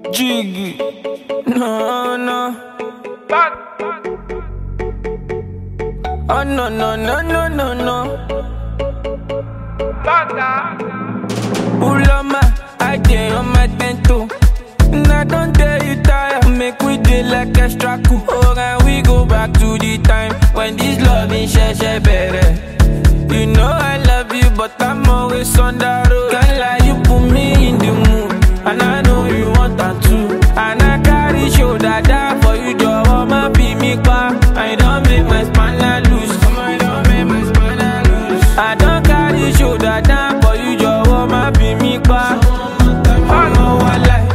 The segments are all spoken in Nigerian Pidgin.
Jiggy. No, no. Oh, no, no, no, no, no, no. Ulama, I dey on my bento. And I don't tell you tired. Make we dey like extra cool. Oh, and we go back to the time when this love in share better. You know I love you, but I'm always on the road. Can't lie, you put me in the mood, and I know you want that too. And I carry shoulder down for you, Joe. My be me pa. I don't make my spine loose. I don't make my spine loose. I don't carry shoulder down for you, Joe. My be me pa. I know I like.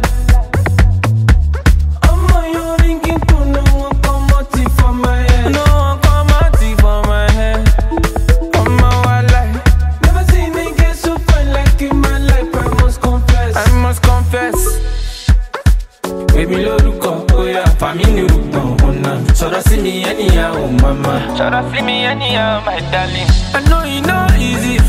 Baby lórúkọ, oya, family rúgbọ̀n ọ̀nà. Sọ̀rọ̀ sí mi anyhow, mama. Sọ̀rọ̀ sí mi anyhow, my darling. I know you know easy.